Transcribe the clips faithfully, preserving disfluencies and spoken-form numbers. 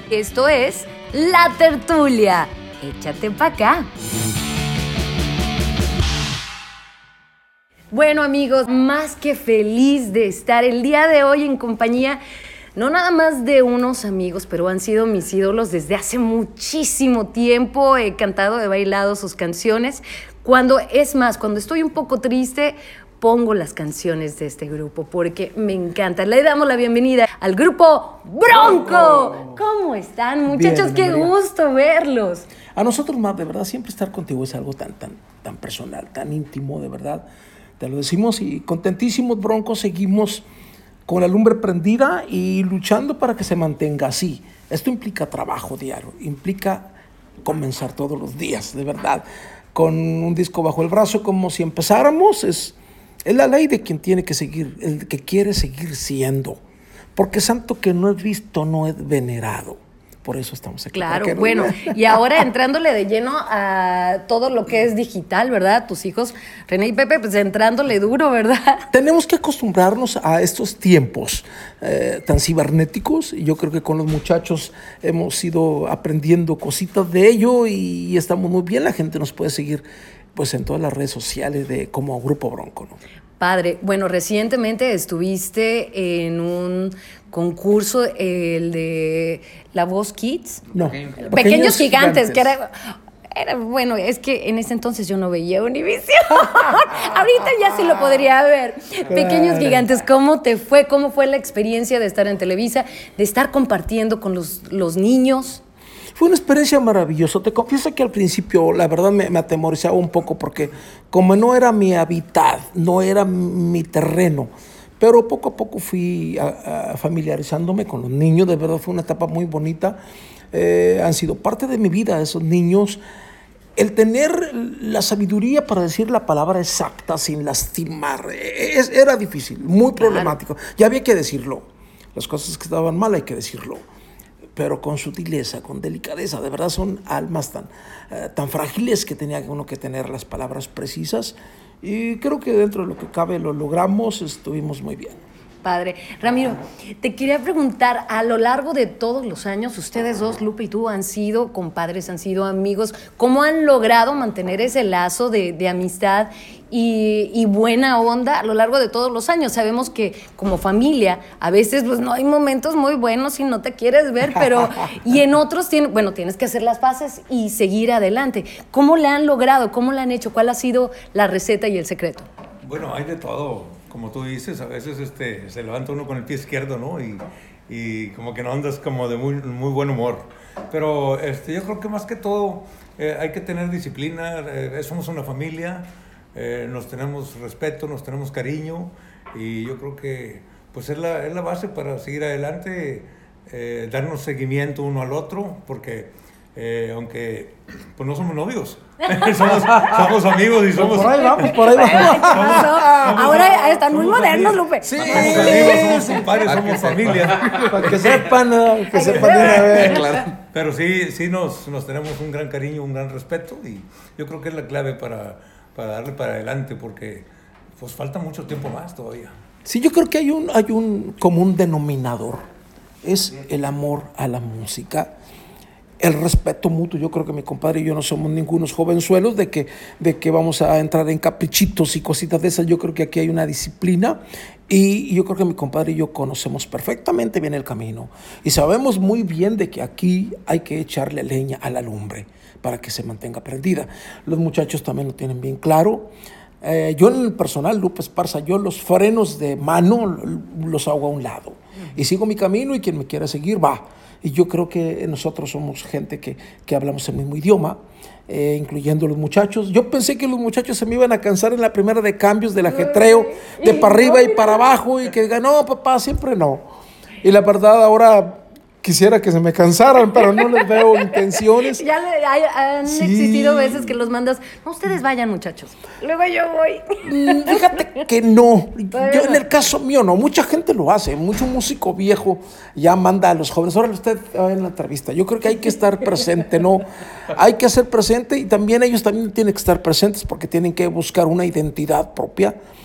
Esto es La Tertulia. Échate pa' acá. Bueno, amigos, más que feliz de estar el día de hoy en compañía, no nada más de unos amigos, pero han sido mis ídolos desde hace muchísimo tiempo. He cantado, he bailado sus canciones. Cuando, es más, cuando estoy un poco triste, pongo las canciones de este grupo porque me encantan. Le damos la bienvenida al grupo Bronco. ¿Cómo están, muchachos? Bien, Qué María. Gusto verlos. A nosotros más, de verdad, siempre estar contigo es algo tan, tan, tan personal, tan íntimo, de verdad. Te lo decimos y contentísimos, Bronco, seguimos con la lumbre prendida y luchando para que se mantenga así. Esto implica trabajo diario, implica comenzar todos los días, de verdad, con un disco bajo el brazo, como si empezáramos. Es, es la ley de quien tiene que seguir, el que quiere seguir siendo, porque santo que no es visto no es venerado. Por eso estamos aquí. Claro, bueno, y ahora entrándole de lleno a todo lo que es digital, ¿verdad? Tus hijos, René y Pepe, pues entrándole duro, ¿verdad? Tenemos que acostumbrarnos a estos tiempos eh, tan cibernéticos, y yo creo que con los muchachos hemos ido aprendiendo cositas de ello y, y estamos muy bien. La gente nos puede seguir pues en todas las redes sociales de como Grupo Bronco, ¿no? Padre, bueno, recientemente estuviste en un concurso, el de La Voz Kids. No. Pequeños, Pequeños Gigantes, gigantes, que era, era, bueno, es que en ese entonces yo no veía Univisión. Ahorita ya sí lo podría ver. Claro. Pequeños Gigantes, ¿cómo te fue? ¿Cómo fue la experiencia de estar en Televisa, de estar compartiendo con los, los niños? Fue una experiencia maravillosa. Te confieso que al principio, la verdad, me, me atemorizaba un poco porque como no era mi hábitat, no era mi terreno, pero poco a poco fui a, a familiarizándome con los niños. De verdad fue una etapa muy bonita. Eh, han sido parte de mi vida esos niños. El tener la sabiduría para decir la palabra exacta sin lastimar es, era difícil, muy problemático. Claro. Ya había que decirlo. Las cosas que estaban mal hay que decirlo, pero con sutileza, con delicadeza. De verdad son almas tan, uh, tan frágiles que tenía uno que tener las palabras precisas, y creo que dentro de lo que cabe lo logramos, estuvimos muy bien. Padre. Ramiro, te quería preguntar, a lo largo de todos los años, ustedes dos, Lupe y tú, han sido compadres, han sido amigos. ¿Cómo han logrado mantener ese lazo de, de amistad y, y buena onda a lo largo de todos los años? Sabemos que como familia, a veces pues no hay momentos muy buenos y no te quieres ver, pero y en otros, tiene, bueno, tienes que hacer las paces y seguir adelante. ¿Cómo le han logrado? ¿Cómo le han hecho? ¿Cuál ha sido la receta y el secreto? Bueno, hay de todo. Como tú dices, a veces este, se levanta uno con el pie izquierdo, ¿no? Y, y como que no andas como de muy, muy buen humor. Pero este, yo creo que más que todo eh, hay que tener disciplina. Eh, somos una familia, eh, nos tenemos respeto, nos tenemos cariño. Y yo creo que pues es la, es la base para seguir adelante, eh, darnos seguimiento uno al otro, porque eh, aunque pues no somos novios. somos, somos amigos y somos... Por ahí vamos, por ahí vamos. Somos, somos, ahora están muy modernos, Lupe. Sí, somos amigos, somos compadres, somos familia. Para que sepan, ¿no? Que sepan de una vez. Claro. Pero sí, sí nos, nos tenemos un gran cariño, un gran respeto, y yo creo que es la clave para, para darle para adelante, porque pues falta mucho tiempo más todavía. Sí, yo creo que hay un, hay un común denominador. Es el amor a la música. El respeto mutuo. Yo creo que mi compadre y yo no somos ningunos jovenzuelos de que, de que vamos a entrar en caprichitos y cositas de esas. Yo creo que aquí hay una disciplina, y yo creo que mi compadre y yo conocemos perfectamente bien el camino y sabemos muy bien de que aquí hay que echarle leña a la lumbre para que se mantenga prendida. Los muchachos también lo tienen bien claro. Eh, yo en el personal, Lupe Esparza, yo los frenos de mano los hago a un lado y sigo mi camino, y quien me quiera seguir va. Y yo creo que nosotros somos gente que, que hablamos el mismo idioma, eh, incluyendo los muchachos. Yo pensé que los muchachos se me iban a cansar en la primera de cambios, del ajetreo, de para arriba y para abajo, y que digan, no, papá, siempre no. Y la verdad, ahora quisiera que se me cansaran, pero no les veo intenciones. Ya le, hay, han sí. existido veces que los mandas, no, ustedes vayan, muchachos, luego yo voy. Fíjate que no, yo en el caso mío no, mucha gente lo hace, mucho músico viejo ya manda a los jóvenes, ahora usted va en la entrevista. Yo creo que hay que estar presente, ¿no? Hay que ser presente, y también ellos también tienen que estar presentes porque tienen que buscar una identidad propia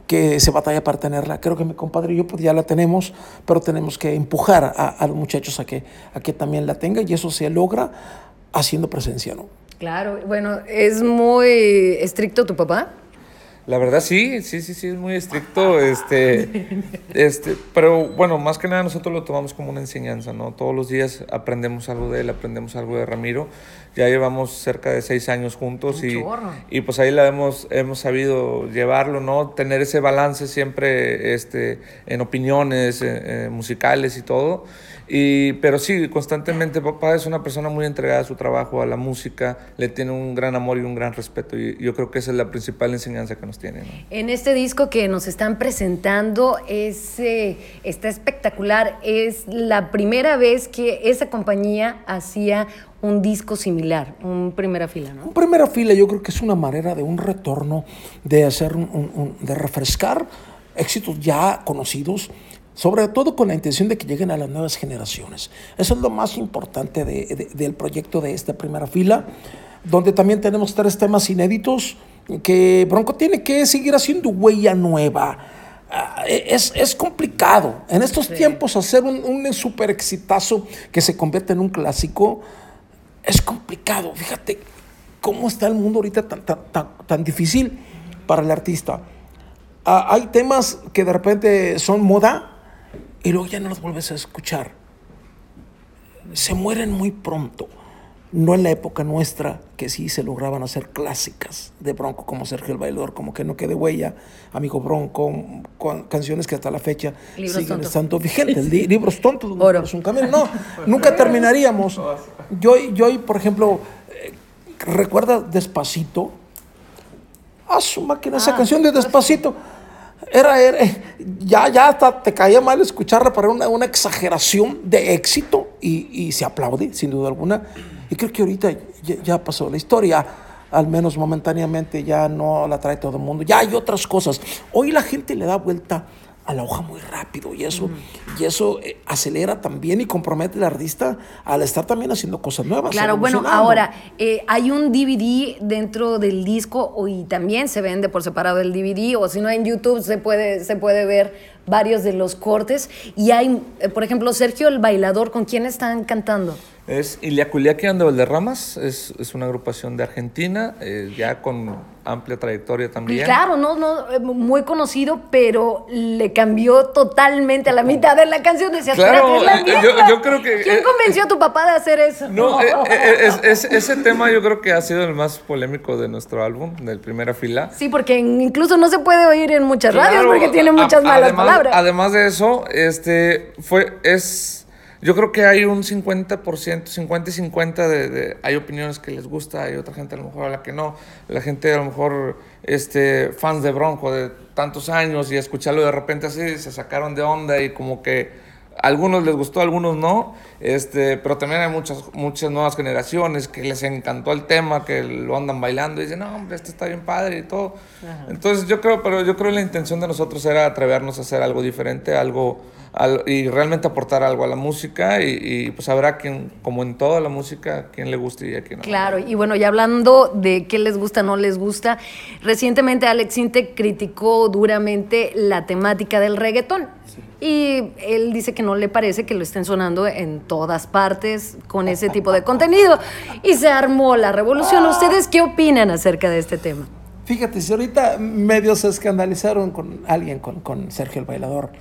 que se batalla para tenerla. Creo que mi compadre y yo pues ya la tenemos, pero tenemos que empujar a, a los muchachos a que, a que también la tengan, y eso se logra haciendo presencia, ¿no? Claro, bueno, ¿es muy estricto tu papá? La verdad sí, sí, sí, sí, es muy estricto, este, este, pero bueno, más que nada nosotros lo tomamos como una enseñanza, ¿no? Todos los días aprendemos algo de él, aprendemos algo de Ramiro. Ya llevamos cerca de seis años juntos y, y pues ahí la hemos, hemos sabido llevarlo, ¿no? Tener ese balance siempre, este, en opiniones eh, eh, musicales y todo. Y, pero sí, constantemente papá es una persona muy entregada a su trabajo, a la música, le tiene un gran amor y un gran respeto, y yo creo que esa es la principal enseñanza que nos tiene, ¿no? En este disco que nos están presentando es, eh, está espectacular, es la primera vez que esa compañía hacía un disco similar, un Primera Fila, ¿no? Un Primera Fila yo creo que es una manera de un retorno, de hacer un, un, un, de refrescar éxitos ya conocidos, sobre todo con la intención de que lleguen a las nuevas generaciones. Eso es lo más importante de, de, del proyecto de esta Primera Fila, donde también tenemos tres temas inéditos que Bronco tiene que seguir haciendo huella nueva. Uh, es, es complicado en estos sí. tiempos hacer un, un super exitazo que se convierte en un clásico. Es complicado. Fíjate cómo está el mundo ahorita tan, tan, tan, tan difícil para el artista. Uh, hay temas que de repente son moda y luego ya no los vuelves a escuchar. Se mueren muy pronto. No en la época nuestra, que sí se lograban hacer clásicas de Bronco, como Sergio el Bailador, como Que no quede huella, Amigo Bronco, con canciones que hasta la fecha libros siguen tontos. estando vigentes. Li- libros tontos, Oro. Es un camino. No, nunca terminaríamos. Yo, yo, por ejemplo, eh, ¿recuerdas Despacito? Ah, su máquina, esa Ah, canción de Despacito. Era, era, ya, ya hasta te caía mal escucharla, para una, una exageración de éxito, y, y se aplaude, sin duda alguna. Y creo que ahorita ya, ya pasó la historia, al menos momentáneamente ya no la trae todo el mundo. Ya hay otras cosas. Hoy la gente le da vuelta a la hoja muy rápido, y eso, mm. y eso eh, acelera también y compromete al artista al estar también haciendo cosas nuevas. Claro, bueno, ahora eh, hay un D V D dentro del disco, y también se vende por separado el D V D, o si no en YouTube se puede, se puede ver varios de los cortes. Y hay, eh, por ejemplo, Sergio el Bailador, ¿con quién están cantando? Es Iliaculiaqui and the Valderramas, es, es una agrupación de Argentina, eh, ya con amplia trayectoria también. Claro, no, no, muy conocido, pero le cambió totalmente a la mitad de la canción. Decías, claro, es la misma. yo, yo creo que... ¿Quién eh, convenció a tu papá de hacer eso? No, eh, eh, es, es, ese tema yo creo que ha sido el más polémico de nuestro álbum, del Primera Fila. Sí, porque incluso no se puede oír en muchas Claro, radios porque tiene muchas a, malas además, palabras. Además de eso, este, fue, es... Yo creo que hay un cincuenta por ciento, cincuenta y cincuenta de, de... Hay opiniones que les gusta, hay otra gente a lo mejor a la que no. La gente a lo mejor, este, fans de Bronco de tantos años, y escucharlo de repente así, se sacaron de onda, y como que a algunos les gustó, a algunos no. Este, pero también hay muchas, muchas nuevas generaciones que les encantó el tema, que lo andan bailando y dicen, no, hombre, este está bien padre y todo. Ajá. Entonces yo creo, pero yo creo que la intención de nosotros era atrevernos a hacer algo diferente, algo... Al, y realmente aportar algo a la música, y, y pues habrá quien, como en toda la música, quien le guste y a quien no. Claro, y bueno, ya hablando de qué les gusta, no les gusta, recientemente Alex Intec criticó duramente la temática del reggaetón. Sí. Y él dice que no le parece que lo estén sonando en todas partes con ese tipo de contenido. Y se armó la revolución. ¿Ustedes qué opinan acerca de este tema? Fíjate, si ahorita medio se escandalizaron con alguien, con, con Sergio el Bailador.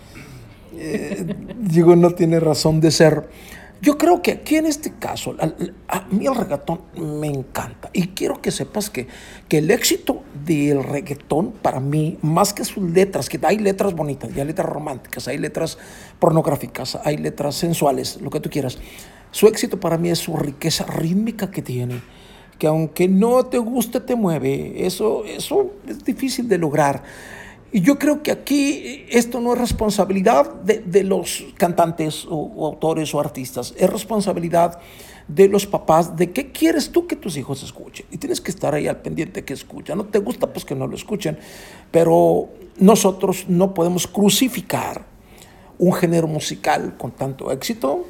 Eh, digo, no tiene razón de ser. Yo creo que aquí en este caso, a, a mí el reggaetón me encanta, y quiero que sepas que, que el éxito del reggaetón para mí, más que sus letras, que hay letras bonitas, hay letras románticas, hay letras pornográficas, hay letras sensuales, lo que tú quieras, su éxito para mí es su riqueza rítmica que tiene, que aunque no te guste, te mueve. Eso, eso es difícil de lograr. Y yo creo que aquí esto no es responsabilidad de, de los cantantes o, o autores o artistas, es responsabilidad de los papás, de qué quieres tú que tus hijos escuchen. Y tienes que estar ahí al pendiente que escuchan. No te gusta, pues que no lo escuchen. Pero nosotros no podemos crucificar un género musical con tanto éxito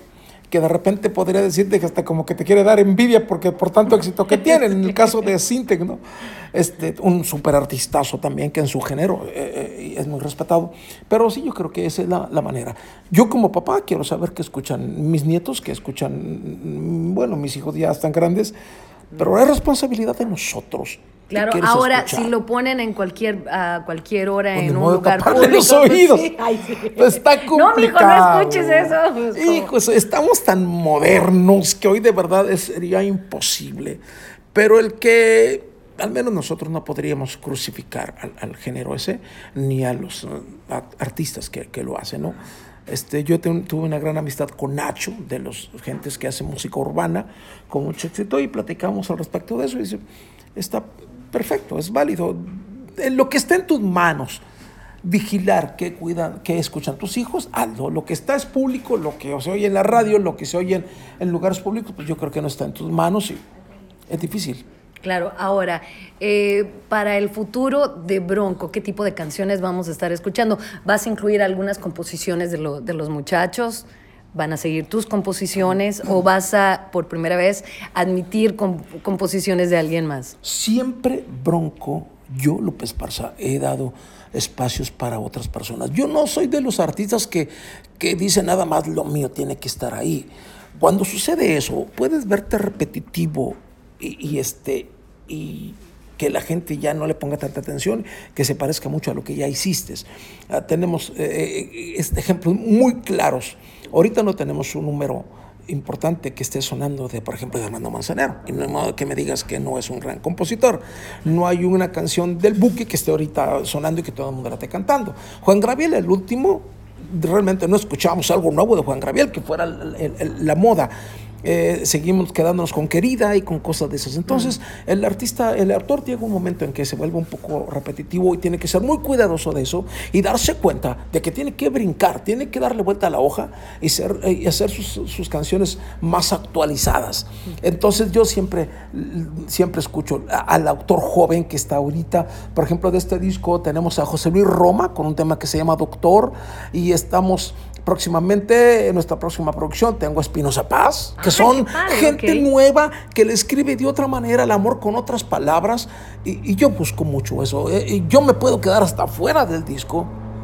que de repente podría decirte que hasta como que te quiere dar envidia porque por tanto éxito que tienen, en el caso de Sintec, ¿no? Este, un súper artistazo también que en su género eh, es muy respetado, pero sí, yo creo que esa es la, la manera. Yo como papá quiero saber qué escuchan mis nietos, qué escuchan, bueno, mis hijos ya están grandes, pero es responsabilidad de nosotros. Claro, ahora escuchar. Si lo ponen en cualquier a cualquier hora pues en un lugar público, los oídos. Pues sí. Ay, sí. Pues está complicado. No, mijo, no escuches eso. Pues, Hijos, estamos tan modernos que hoy de verdad es, sería imposible. Pero el que al menos nosotros no podríamos crucificar al, al género ese ni a los uh, a, artistas que, que lo hacen, ¿no? Este, yo te, tuve una gran amistad con Nacho, de los gentes que hacen música urbana, con mucho éxito, y platicamos al respecto de eso. Y dice, está perfecto, es válido. En lo que está en tus manos, vigilar qué cuidan, qué escuchan tus hijos, hazlo. Lo que está es público, lo que se oye en la radio, lo que se oye en, en lugares públicos, pues yo creo que no está en tus manos y es difícil. Claro, ahora, eh, para el futuro de Bronco, ¿qué tipo de canciones vamos a estar escuchando? ¿Vas a incluir algunas composiciones de, lo, de los muchachos? ¿Van a seguir tus composiciones o vas a, por primera vez, admitir comp- composiciones de alguien más? Siempre Bronco, yo, Lupe Esparza, he dado espacios para otras personas. Yo no soy de los artistas que, que dicen nada más lo mío tiene que estar ahí. Cuando sucede eso, puedes verte repetitivo y, y, este, y que la gente ya no le ponga tanta atención, que se parezca mucho a lo que ya hiciste. Uh, tenemos eh, este ejemplos muy claros. Ahorita no tenemos un número importante que esté sonando de, por ejemplo, de Armando Manzanero. Y no hay modo que me digas que no es un gran compositor. No hay una canción del Buki que esté ahorita sonando y que todo el mundo la esté cantando. Juan Gabriel, el último, realmente no escuchábamos algo nuevo de Juan Gabriel, que fuera el, el, el, la moda. Eh, seguimos quedándonos con Querida y con cosas de esas. Entonces, uh-huh. el artista, el autor llega un momento en que se vuelve un poco repetitivo y tiene que ser muy cuidadoso de eso y darse cuenta de que tiene que brincar, tiene que darle vuelta a la hoja y, ser, eh, y hacer sus, sus canciones más actualizadas. Uh-huh. Entonces, yo siempre, siempre escucho a, al autor joven que está ahorita. Por ejemplo, de este disco tenemos a José Luis Roma con un tema que se llama Doctor, y estamos próximamente, en nuestra próxima producción, tengo a Espinoza Paz, que son padre, gente okay. nueva, que le escribe de otra manera el amor con otras palabras, y, y yo busco mucho eso. Y yo me puedo quedar hasta fuera del disco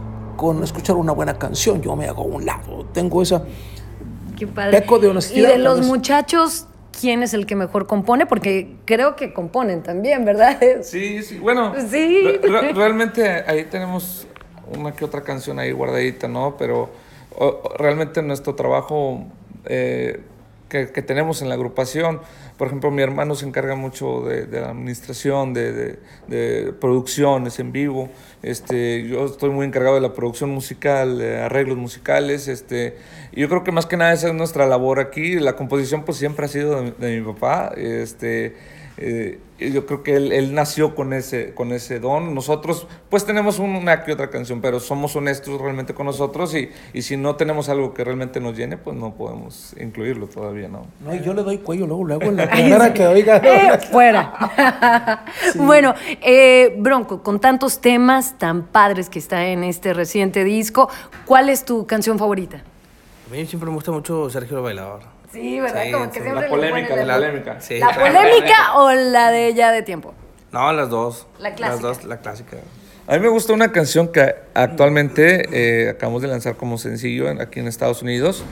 con escuchar una buena canción, yo me hago a un lado, tengo esa Qué padre. peco de honestidad. Y de los muchachos, ¿quién es el que mejor compone? Porque creo que componen también, ¿verdad? Sí, sí, bueno, sí. Re- realmente ahí tenemos una que otra canción ahí guardadita, ¿no? Pero o, realmente nuestro trabajo eh, que, que tenemos en la agrupación, por ejemplo, mi hermano se encarga mucho de, de la administración, de, de, de producciones en vivo. Este, yo estoy muy encargado de la producción musical, de arreglos musicales. Este, y yo creo que más que nada esa es nuestra labor aquí. La composición pues siempre ha sido de, de mi papá. Este, eh, yo creo que él, él nació con ese, con ese don. Nosotros pues tenemos una que otra canción, pero somos honestos realmente con nosotros, y, y si no tenemos algo que realmente nos llene, pues no podemos incluirlo todavía, ¿no? No, y yo le doy cuello luego, luego en la primera que oiga. Eh, fuera. Sí. Bueno, eh, Bronco, con tantos temas tan padres que está en este reciente disco, ¿cuál es tu canción favorita? A mí siempre me gusta mucho Sergio el Bailador. Sí, ¿verdad? Sí, Como que sí. siempre La polémica, le la polémica. Sí. ¿La polémica o la de Ya de Tiempo? No, las dos. La clásica. Las dos, la clásica. A mí me gusta una canción que actualmente eh, acabamos de lanzar como sencillo en, aquí en Estados Unidos,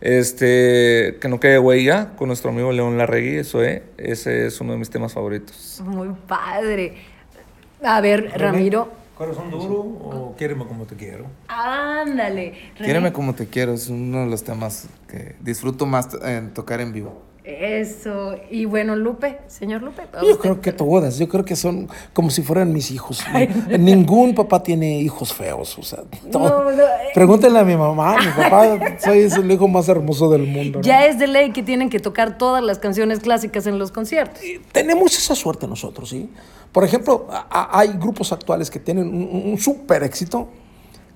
este, Que no quede huella, con nuestro amigo León Larregui. Eso es, ese es uno de mis temas favoritos. Muy padre. A ver, Ramiro. ¿Corazón duro o Quiéreme como te quiero? Ándale. René. Quiéreme como te quiero es uno de los temas que disfruto más en tocar en vivo. Eso. Y bueno, Lupe, señor Lupe. Yo creo que todas, yo creo que son como si fueran mis hijos. Ningún papá tiene hijos feos, o sea, todo. No, no, eh. Pregúntenle a mi mamá, mi papá, soy el hijo más hermoso del mundo, ¿no? Ya es de ley que tienen que tocar todas las canciones clásicas en los conciertos. Y tenemos esa suerte nosotros, ¿sí? Por ejemplo, a, a, hay grupos actuales que tienen un, un súper éxito.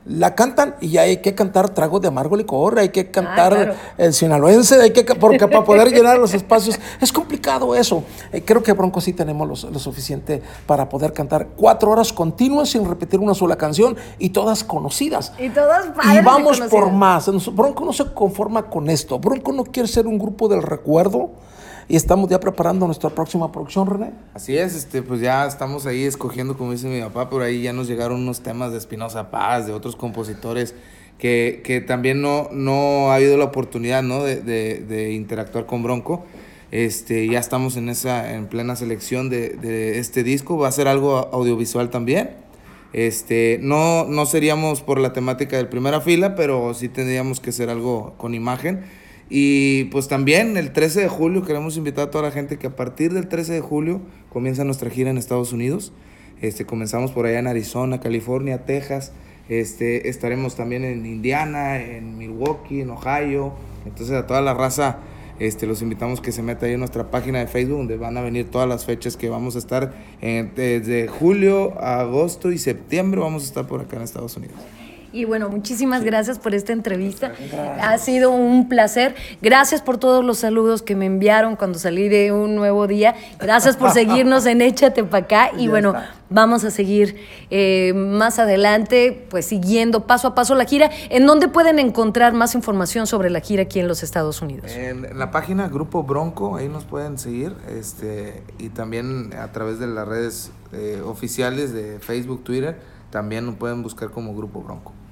la cantan y ya hay que cantar Trago de Amargo Licor, hay que cantar claro. El Sinaloense, hay que, porque para poder llenar los espacios es complicado eso. Eh, creo que Bronco sí tenemos lo, lo suficiente para poder cantar cuatro horas continuas sin repetir una sola canción y todas conocidas. Y todas padres Y vamos y por conocidas. más. Bronco no se conforma con esto. Bronco no quiere ser un grupo del recuerdo y estamos ya preparando nuestra próxima producción, René. Así es, este, pues ya estamos ahí escogiendo, como dice mi papá, por ahí ya nos llegaron unos temas de Espinoza Paz, de otros compositores que, que también no, no ha habido la oportunidad, ¿no? de, de, de interactuar con Bronco. Este, ya estamos en esa, en plena selección de, de este disco. Va a ser algo audiovisual también. Este, no, no seríamos por la temática del Primera Fila, pero sí tendríamos que ser algo con imagen. Y pues también el trece de julio queremos invitar a toda la gente que a partir del trece de julio comienza nuestra gira en Estados Unidos. Este, comenzamos por allá en Arizona, California, Texas. Este, estaremos también en Indiana, en Milwaukee, en Ohio. Entonces a toda la raza este, los invitamos que se meta ahí en nuestra página de Facebook, donde van a venir todas las fechas que vamos a estar en, desde julio, agosto y septiembre. Vamos a estar por acá en Estados Unidos. Y bueno, muchísimas gracias por esta entrevista. Ha sido un placer. Gracias por todos los saludos que me enviaron cuando salí de Un Nuevo Día. Gracias por seguirnos en Échate Pa' Acá. Y bueno, vamos a seguir eh, más adelante, pues siguiendo paso a paso la gira. ¿En dónde pueden encontrar más información sobre la gira aquí en los Estados Unidos? En, en la página Grupo Bronco, ahí nos pueden seguir. Este, y también a través de las redes eh, oficiales de Facebook, Twitter, también nos pueden buscar como Grupo Bronco.